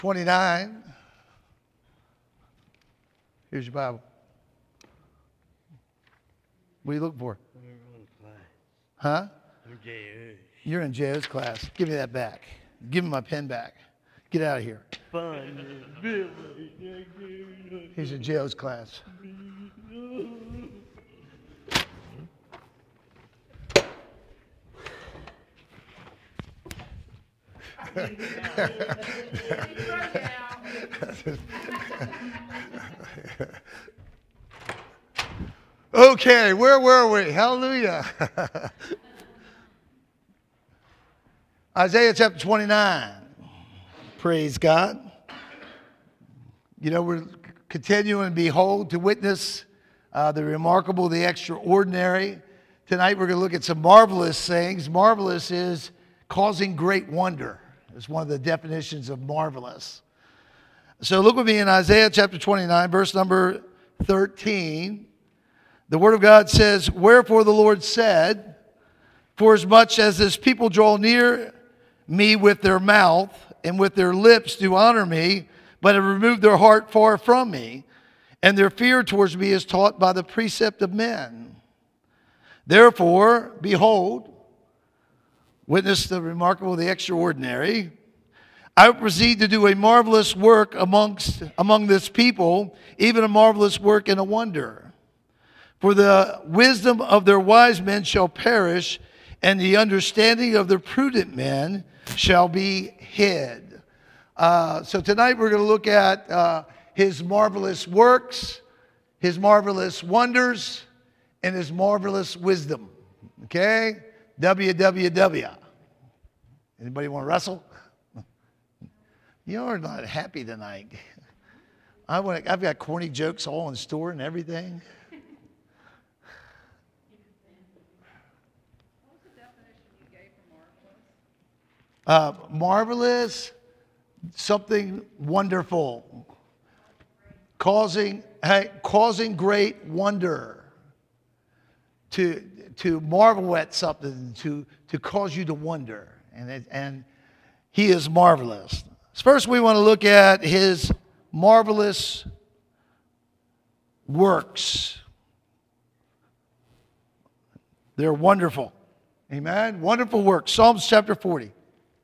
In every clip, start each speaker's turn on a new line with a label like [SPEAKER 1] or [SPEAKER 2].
[SPEAKER 1] 29. Here's your Bible. What are you looking for? Huh? You're in J.O.'s class. Give me that back. Give me my pen back. Get out of here. He's in J.O.'s class. Okay, where were we? Hallelujah. Isaiah chapter 29. Praise God. You know, we're continuing, behold, to witness the remarkable, the extraordinary. Tonight we're going to look at some marvelous things. Marvelous is causing great wonder. It's one of the definitions of marvelous. So look with me in Isaiah chapter 29, verse number 13. The Word of God says, "Wherefore the Lord said, forasmuch as this people draw near me with their mouth, and with their lips do honor me, but have removed their heart far from me, and their fear towards me is taught by the precept of men. Therefore, behold," witness the remarkable, the extraordinary, "I will proceed to do a marvelous work among this people, even a marvelous work and a wonder. For the wisdom of their wise men shall perish, and the understanding of their prudent men shall be hid." So tonight we're going to look at his marvelous works, his marvelous wonders, and his marvelous wisdom. Okay? WWW. Anybody want to wrestle? You're not happy tonight. I've got corny jokes all in store and everything. Marvelous, something wonderful, causing great wonder, to marvel at something, to cause you to wonder, and he is marvelous. First, we want to look at his marvelous works. They're wonderful. Amen. Wonderful works. Psalms chapter 40.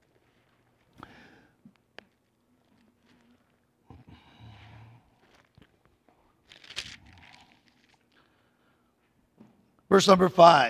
[SPEAKER 1] Verse number 5.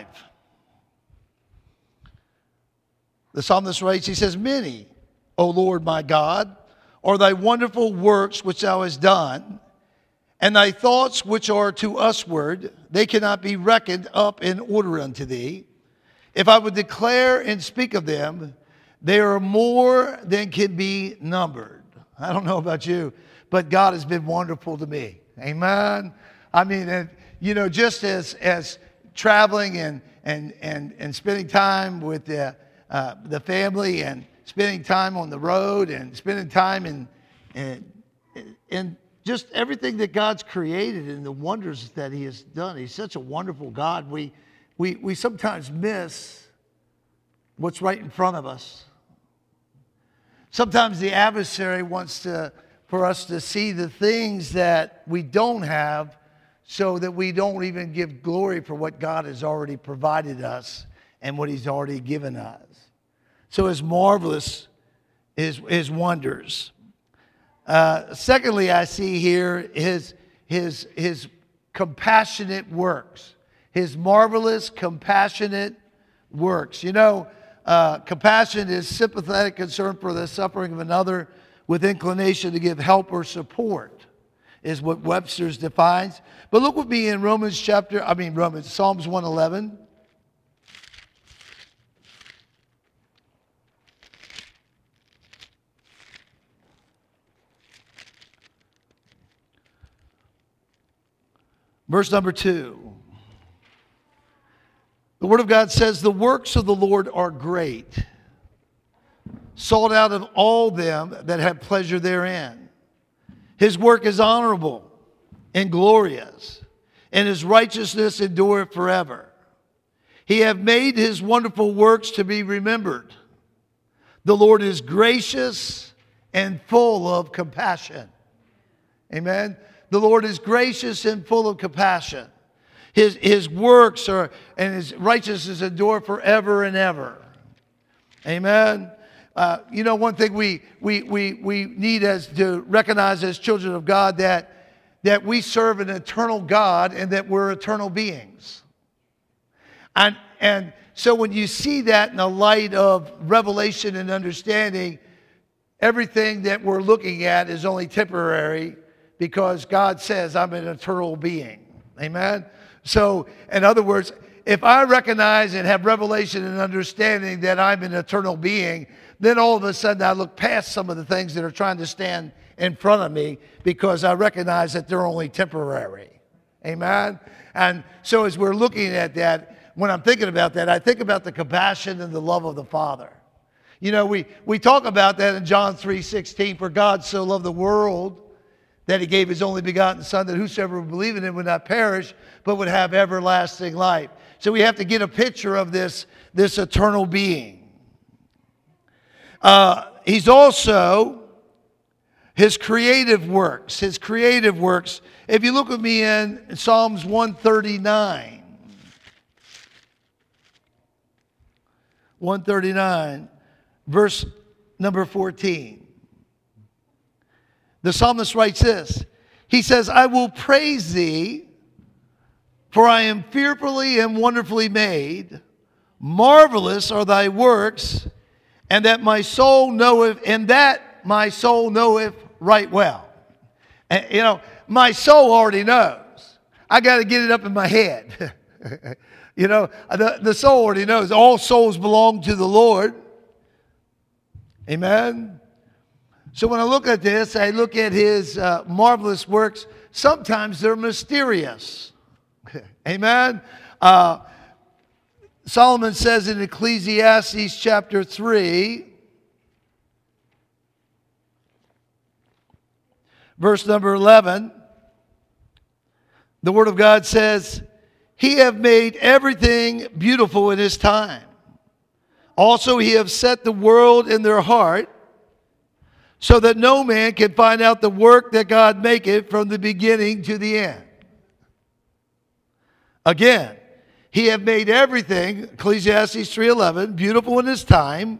[SPEAKER 1] The psalmist writes, he says, "Many, O Lord my God, are thy wonderful works which thou hast done, and thy thoughts which are to usward, they cannot be reckoned up in order unto thee. If I would declare and speak of them, they are more than can be numbered." I don't know about you, but God has been wonderful to me. Amen. I mean, just as traveling and spending time with the family, and spending time on the road, and spending time in just everything that God's created and the wonders that he has done. He's such a wonderful God. We sometimes miss what's right in front of us. Sometimes the adversary wants for us to see the things that we don't have, so that we don't even give glory for what God has already provided us and what he's already given us. So his marvelous, his wonders. Secondly, I see here his compassionate works. His marvelous, compassionate works. Compassion is sympathetic concern for the suffering of another with inclination to give help or support, is what Webster's defines. But look with me in Psalms 111. Verse number 2. The Word of God says, "The works of the Lord are great, sought out of all them that have pleasure therein. His work is honorable and glorious, and his righteousness endureth forever. He hath made his wonderful works to be remembered. The Lord is gracious and full of compassion. Amen. The Lord is gracious and full of compassion. His works are, and his righteousness endure forever and ever. Amen. One thing we need to recognize as children of God that we serve an eternal God and that we're eternal beings. And so when you see that in the light of revelation and understanding, everything that we're looking at is only temporary because God says I'm an eternal being. Amen? So, in other words, if I recognize and have revelation and understanding that I'm an eternal being, then all of a sudden I look past some of the things that are trying to stand in front of me because I recognize that they're only temporary. Amen? And so as we're looking at that, when I'm thinking about that, I think about the compassion and the love of the Father. You know, we talk about that in John 3:16, for God so loved the world that he gave his only begotten Son, that whosoever would believe in him would not perish, but would have everlasting life. So we have to get a picture of this eternal being. He's also his creative works. If you look with me in Psalms 139. 139, verse number 14. The psalmist writes this. He says, I will praise thee, for I am fearfully and wonderfully made. Marvelous are thy works, and that my soul knoweth right well. And, my soul already knows. I got to get it up in my head. The soul already knows. All souls belong to the Lord. Amen. So when I look at this, I look at his marvelous works. Sometimes they're mysterious. Amen. Solomon says in Ecclesiastes chapter 3, verse number 11, the Word of God says, He have made everything beautiful in his time. Also he have set the world in their heart, so that no man can find out the work that God maketh from the beginning to the end. Again, he have made everything, Ecclesiastes 3:11, beautiful in his time.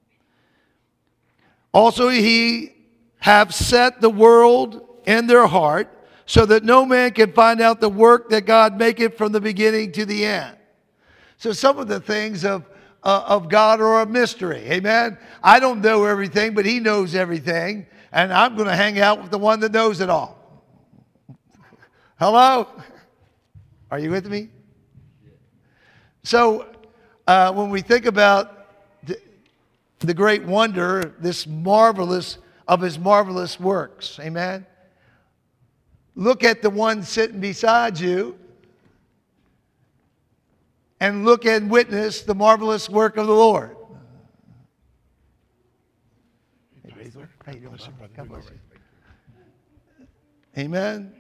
[SPEAKER 1] Also he have set the world in their heart, so that no man can find out the work that God maketh from the beginning to the end. So some of the things of God are a mystery. Amen? I don't know everything, but he knows everything. And I'm going to hang out with the one that knows it all. Hello? Are you with me? So when we think about the great wonder, his marvelous works, amen? Look at the one sitting beside you and look and witness the marvelous work of the Lord. Hey, Razor. How you doing, brother? God bless you. Amen.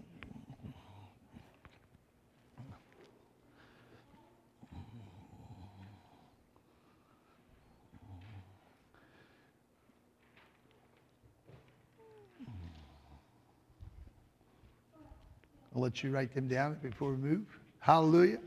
[SPEAKER 1] I'll let you write them down before we move. Hallelujah.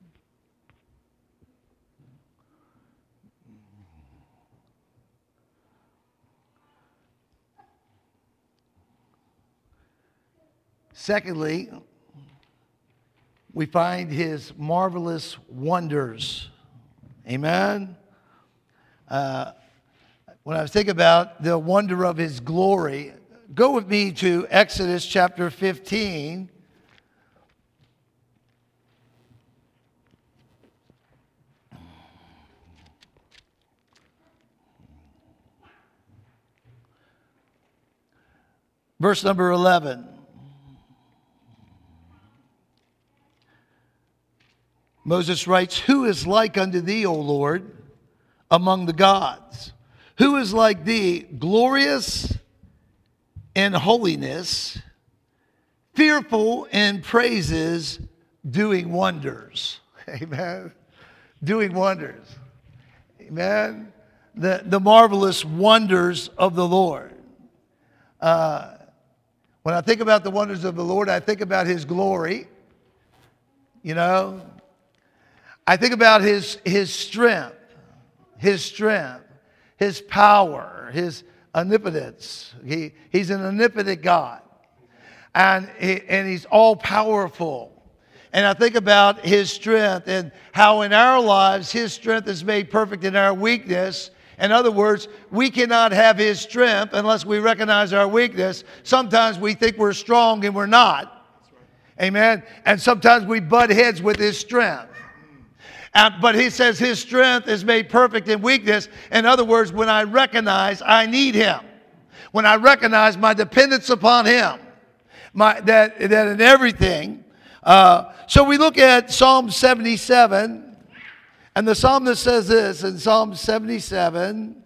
[SPEAKER 1] Secondly, we find his marvelous wonders. Amen. When I was thinking about the wonder of his glory, go with me to Exodus chapter 15. Verse number 11. Moses writes, Who is like unto thee, O Lord, among the gods? Who is like thee, glorious in holiness, fearful in praises, doing wonders? Amen. Doing wonders. Amen. the marvelous wonders of the Lord. When I think about the wonders of the Lord, I think about His glory. You know, I think about His strength, His power, His omnipotence. He's an omnipotent God, and He's all powerful. And I think about His strength and how in our lives His strength is made perfect in our weakness. In other words, we cannot have His strength unless we recognize our weakness. Sometimes we think we're strong and we're not. Amen. And sometimes we butt heads with His strength. But He says His strength is made perfect in weakness. In other words, when I recognize I need Him, when I recognize my dependence upon Him, that in everything. So we look at Psalm 77, and the psalmist says this in Psalm 77.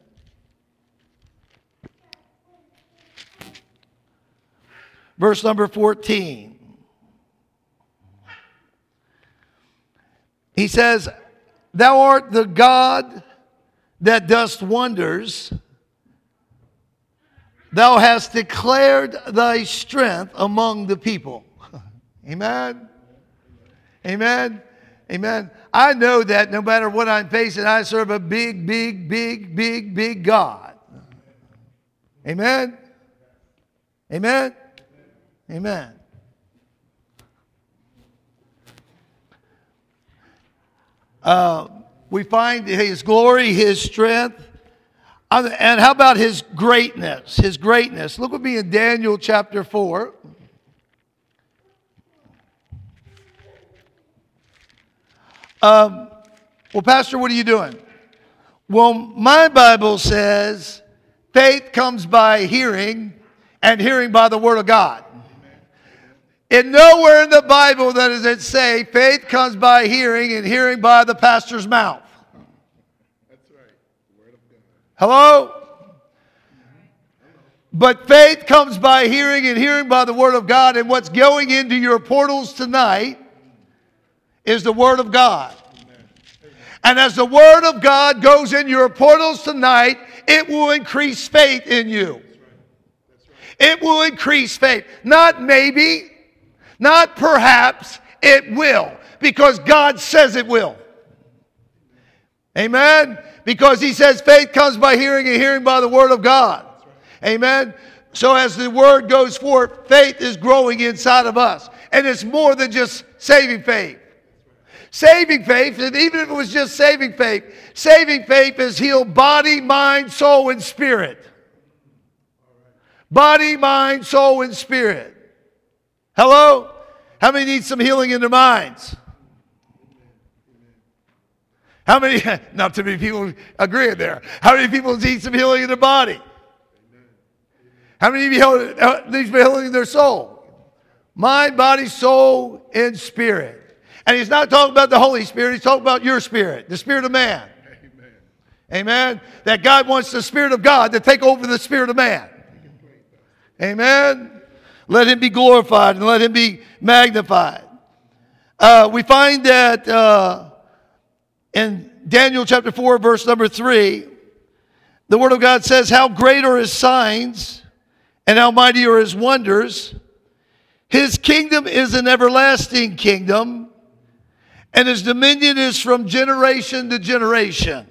[SPEAKER 1] Verse number 14. He says, "Thou art the God that dost wonders. Thou hast declared thy strength among the people." Amen. Amen. Amen. I know that no matter what I'm facing, I serve a big, big, big, big, big God. Amen. Amen. Amen. We find His glory, His strength, and how about His greatness? His greatness. Look with me in Daniel chapter 4. Well, Pastor, what are you doing? Well, my Bible says faith comes by hearing, and hearing by the Word of God. And nowhere in the Bible does it say faith comes by hearing, and hearing by the pastor's mouth.
[SPEAKER 2] That's right. The Word of God.
[SPEAKER 1] Hello? But faith comes by hearing, and hearing by the Word of God. And what's going into your portals tonight is the Word of God. And as the Word of God goes in your portals tonight, it will increase faith in you. It will increase faith. Not maybe, not perhaps, it will. Because God says it will. Amen? Because He says faith comes by hearing, and hearing by the Word of God. Amen? So as the Word goes forth, faith is growing inside of us. And it's more than just saving faith. Saving faith, and even if it was just saving faith is heal body, mind, soul, and spirit. Body, mind, soul, and spirit. Hello? How many need some healing in their minds? How many, not too many people agree there. How many people need some healing in their body? How many of you need some healing in their soul? Mind, body, soul, and spirit. And He's not talking about the Holy Spirit. He's talking about your spirit, the spirit of man.
[SPEAKER 2] Amen.
[SPEAKER 1] Amen. That God wants the Spirit of God to take over the spirit of man. Amen. Let Him be glorified and let Him be magnified. We find that in Daniel chapter 4, verse number 3, the Word of God says, "How great are His signs, and how mighty are His wonders. His kingdom is an everlasting kingdom, and His dominion is from generation to generation."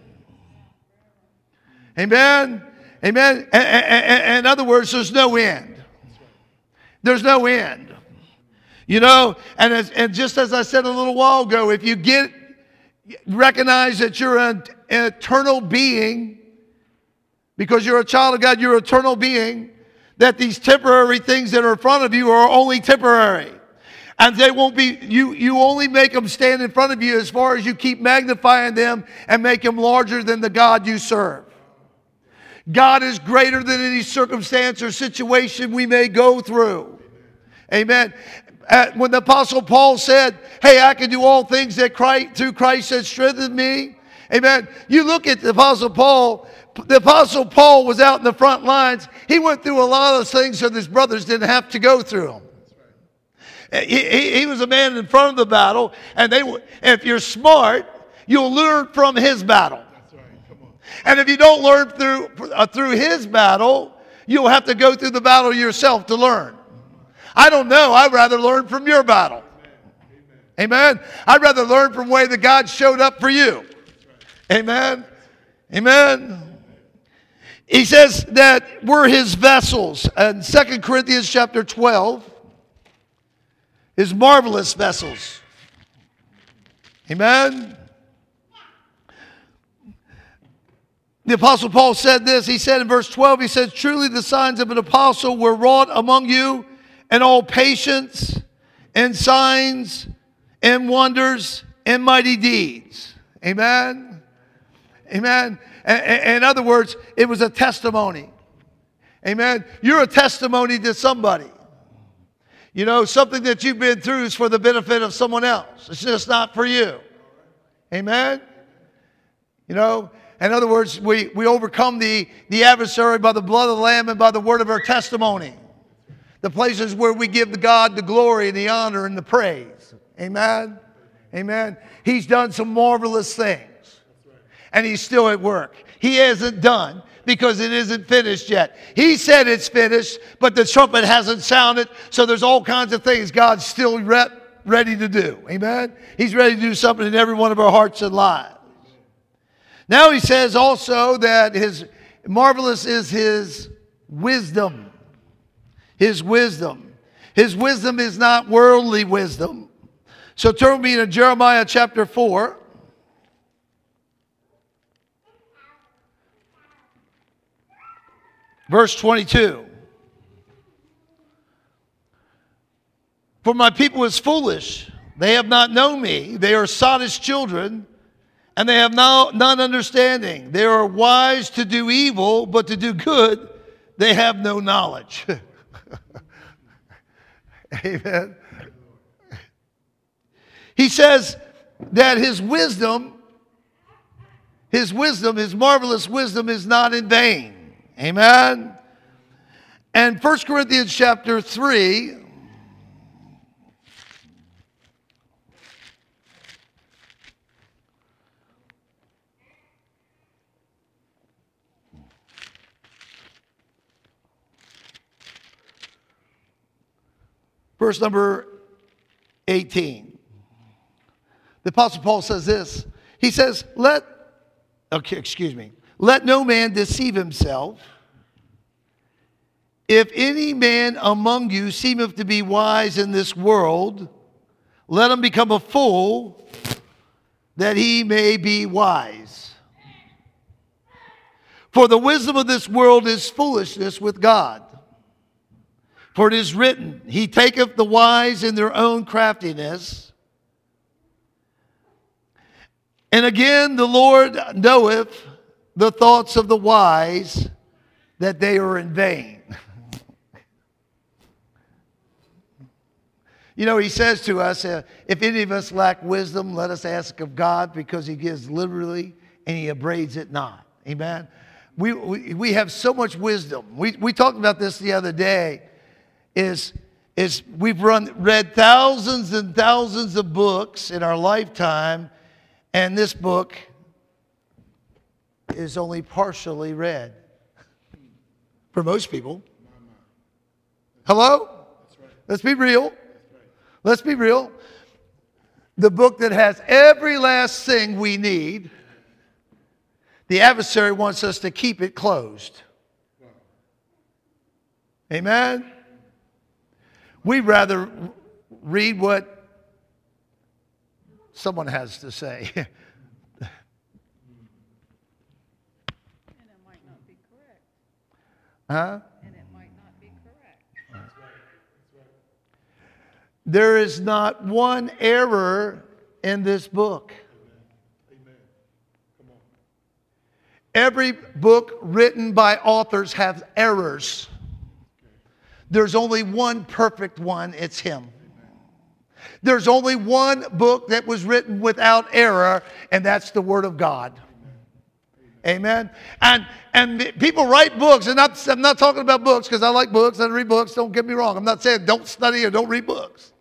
[SPEAKER 1] Amen? Amen? In other words, there's no end. There's no end. You know, and just as I said a little while ago, if you recognize that you're an eternal being, because you're a child of God, you're an eternal being, that these temporary things that are in front of you are only temporary. And they won't be, you only make them stand in front of you as far as you keep magnifying them and make them larger than the God you serve. God is greater than any circumstance or situation we may go through. Amen. When the Apostle Paul said, "Hey, I can do all things that through Christ that strengthened me." Amen. You look at the Apostle Paul. The Apostle Paul was out in the front lines. He went through a lot of things so his brothers didn't have to go through them. He was a man in front of the battle, and if you're smart, you'll learn from his battle.
[SPEAKER 2] That's right. Come on.
[SPEAKER 1] And if you don't learn through his battle, you'll have to go through the battle yourself to learn. I don't know. I'd rather learn from your battle. Amen. I'd rather learn from the way that God showed up for you. Amen. Amen. He says that we're his vessels. In 2 Corinthians chapter 12, his marvelous vessels. Amen. The Apostle Paul said this. He said in verse 12, he says, truly the signs of an apostle were wrought among you, and all patience and signs and wonders and mighty deeds. Amen. Amen. In other words, it was a testimony. Amen. You're a testimony to somebody. You know, something that you've been through is for the benefit of someone else. It's just not for you. Amen. You know, in other words, we overcome the adversary by the blood of the Lamb and by the word of our testimony. The places where we give God the glory and the honor and the praise. Amen. Amen. He's done some marvelous things. And he's still at work. He hasn't done because it isn't finished yet. He said it's finished, but the trumpet hasn't sounded. So there's all kinds of things God's still ready to do. Amen. He's ready to do something in every one of our hearts and lives. Now he says also that his marvelous is his wisdom. His wisdom. His wisdom is not worldly wisdom. So turn with me to Jeremiah chapter 4. Verse 22. For my people is foolish. They have not known me. They are sottish children, and they have none understanding. They are wise to do evil, but to do good, they have no knowledge. Amen. He says that his marvelous wisdom is not in vain. Amen. And 1 Corinthians chapter 3. Verse number 18. The Apostle Paul says this. He says, let no man deceive himself. If any man among you seemeth to be wise in this world, let him become a fool, that he may be wise. For the wisdom of this world is foolishness with God. For it is written, he taketh the wise in their own craftiness. And again, the Lord knoweth the thoughts of the wise, that they are in vain. You know, he says to us, if any of us lack wisdom, let us ask of God, because he gives liberally and he upbraids it not. Amen. We have so much wisdom. We talked about this the other day. Is we've read thousands and thousands of books in our lifetime, and this book is only partially read for most people. Hello? Let's be real. Let's be real. The book that has every last thing we need, the adversary wants us to keep it closed. Amen? We'd rather read what someone has to say.
[SPEAKER 3] And it might not be correct.
[SPEAKER 1] Huh?
[SPEAKER 3] And it might not be correct.
[SPEAKER 2] That's right. That's right.
[SPEAKER 1] There is not one error in this book.
[SPEAKER 2] Amen. Come on.
[SPEAKER 1] Every book written by authors has errors. There's only one perfect one. It's him. There's only one book that was written without error, and that's the Word of God. Amen. And people write books, and I'm not talking about books because I like books and I read books. Don't get me wrong. I'm not saying don't study or don't read books.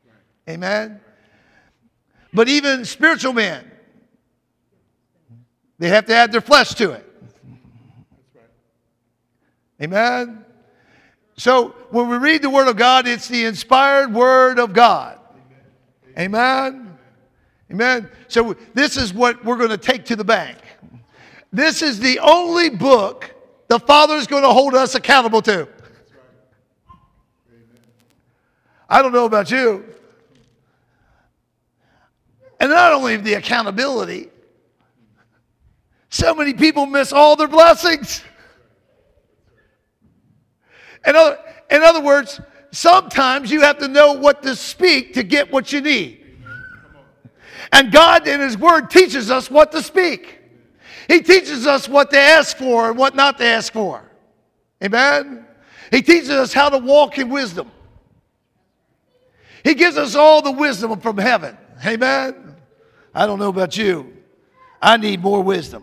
[SPEAKER 1] Amen. But even spiritual men, They have to add their flesh to it.
[SPEAKER 2] That's right.
[SPEAKER 1] Amen? So when we read the Word of God, it's the inspired Word of God. Amen? Amen? So this is what we're going to take to the bank. This is the only book the Father is going to hold us accountable to. I don't know about you. And not only the accountability, so many people miss all their blessings. In other words, sometimes you have to know what to speak to get what you need. And God in His Word teaches us what to speak. He teaches us what to ask for and what not to ask for. Amen? He teaches us how to walk in wisdom. He gives us all the wisdom from heaven. Amen? I don't know about you. I need more wisdom.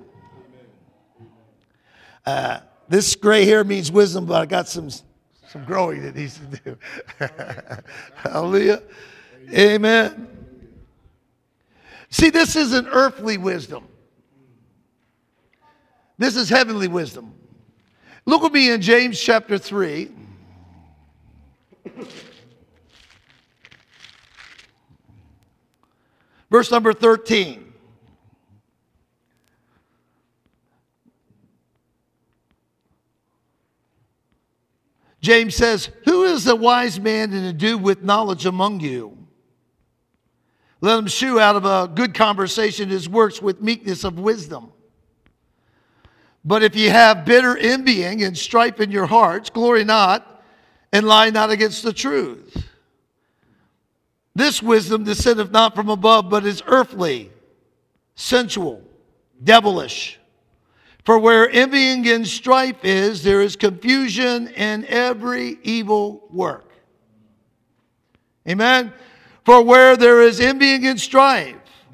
[SPEAKER 1] This gray hair means wisdom, but I got some growing that needs to do. Hallelujah. Amen. See, this isn't earthly wisdom. This is heavenly wisdom. Look with me in James chapter 3. Verse number 13. James says, "Who is the wise man and endued with knowledge among you? Let him shew out of a good conversation his works with meekness of wisdom. But if ye have bitter envying and strife in your hearts, glory not, and lie not against the truth. This wisdom descendeth not from above, but is earthly, sensual, devilish. For where envying and strife is, there is confusion in every evil work." Amen? For where there is envying and strife,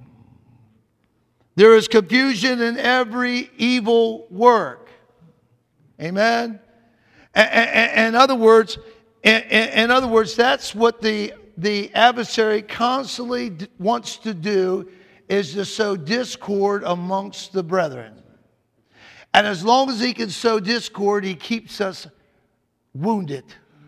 [SPEAKER 1] there is confusion in every evil work. Amen? In other words, that's what the adversary constantly wants to do, is to sow discord amongst the brethren. And as long as he can sow discord, he keeps us wounded.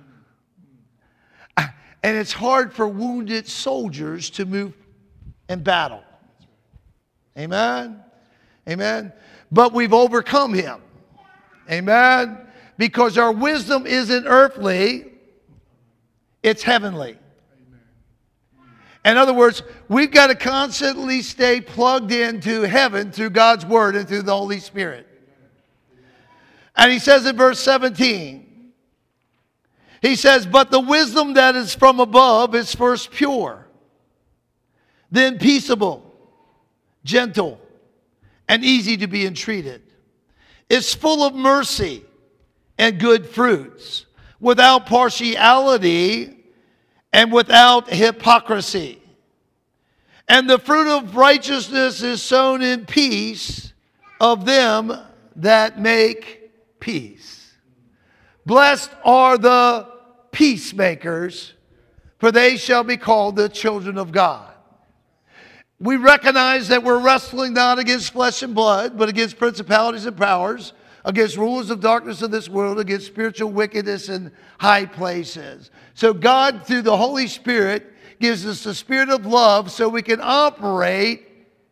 [SPEAKER 1] And it's hard for wounded soldiers to move in battle. Amen? Amen? But we've overcome him. Amen? Because our wisdom isn't earthly, it's heavenly. In other words, we've got to constantly stay plugged into heaven through God's Word and through the Holy Spirit. And he says in verse 17, he says, "But the wisdom that is from above is first pure, then peaceable, gentle, and easy to be entreated. Is full of mercy and good fruits, without partiality and without hypocrisy. And the fruit of righteousness is sown in peace of them that make peace. Blessed are the peacemakers, for they shall be called the children of God." We recognize that we're wrestling not against flesh and blood, but against principalities and powers, against rulers of darkness of this world, against spiritual wickedness in high places. So God, through the Holy Spirit, gives us the spirit of love so we can operate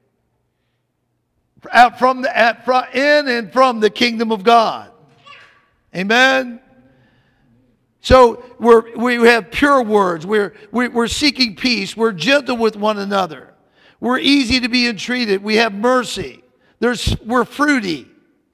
[SPEAKER 1] in and from the kingdom of God. Amen? So we have pure words. We're seeking peace. We're gentle with one another. We're easy to be entreated. We have mercy. We're fruity.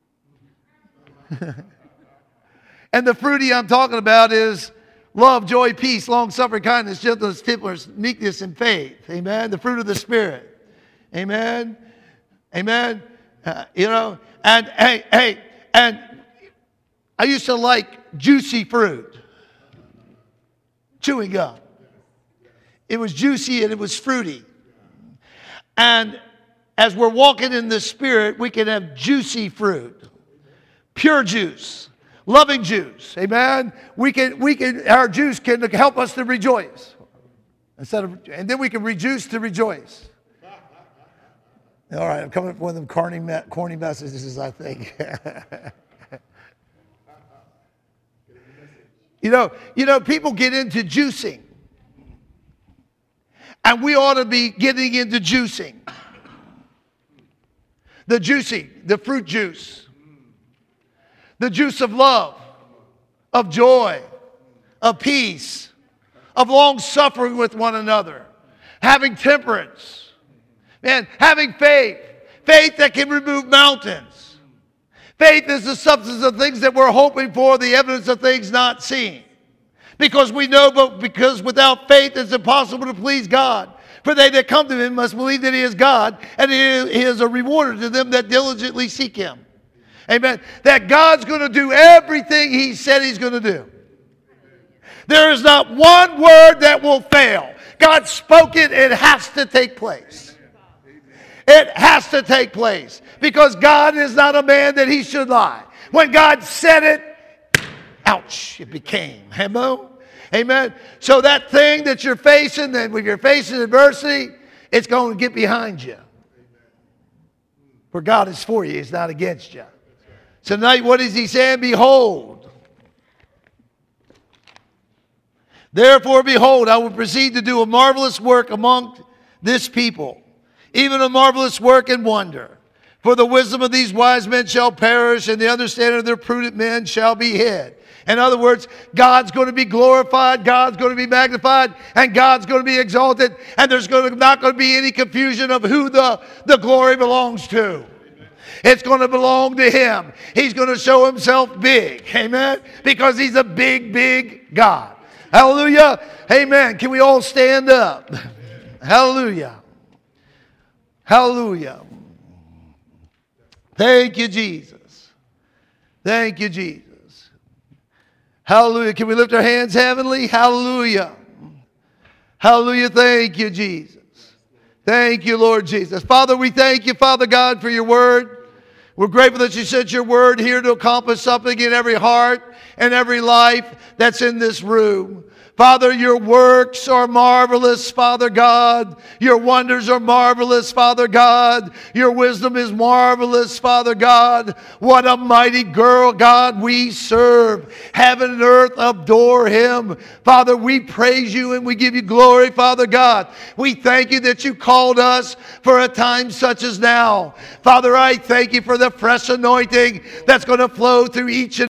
[SPEAKER 1] And the fruity I'm talking about is love, joy, peace, long-suffering, kindness, gentleness, temperance, meekness, and faith. Amen? The fruit of the Spirit. Amen? Amen? And I used to like juicy fruit. Chewing gum. It was juicy and it was fruity. And as we're walking in the Spirit, we can have juicy fruit. Pure juice. Loving juice. Amen? Our juice can help us to rejoice. And then we can rejoice to rejoice. All right, I'm coming up with one of them corny messages, I think. You know, people get into juicing. And we ought to be getting into juicing. The juicing, the fruit juice. The juice of love, of joy, of peace, of long suffering with one another, having temperance. Man, having faith. Faith that can remove mountains. Faith is the substance of things that we're hoping for, the evidence of things not seen. Because we know, but because without faith it's impossible to please God. For they that come to him must believe that he is God, and he is a rewarder to them that diligently seek him. Amen. That God's going to do everything he said he's going to do. There is not one word that will fail. God spoke it, it has to take place. It has to take place. Because God is not a man that he should lie. When God said it, ouch, it became. Amen? Amen. So that thing that you're facing, that when you're facing adversity, it's going to get behind you. For God is for you, he's not against you. So tonight, what is he saying? Behold. Therefore, behold, I will proceed to do a marvelous work among this people, even a marvelous work and wonder. For the wisdom of these wise men shall perish, and the understanding of their prudent men shall be hid. In other words, God's going to be glorified, God's going to be magnified, and God's going to be exalted, and there's not going to be any confusion of who the glory belongs to. It's going to belong to him. He's going to show himself big. Amen? Because he's a big, big God. Hallelujah. Amen. Can we all stand up? Hallelujah. Hallelujah. Thank you, Jesus. Thank you, Jesus. Hallelujah. Can we lift our hands heavenly? Hallelujah. Hallelujah. Thank you, Jesus. Thank you, Lord Jesus. Father, we thank you, Father God, for your word. We're grateful that you sent your word here to accomplish something in every heart and every life that's in this room. Father, your works are marvelous, Father God. Your wonders are marvelous, Father God. Your wisdom is marvelous, Father God. What a mighty girl, God, we serve. Heaven and earth adore him. Father, we praise you and we give you glory, Father God. We thank you that you called us for a time such as now. Father, I thank you for the fresh anointing that's going to flow through each and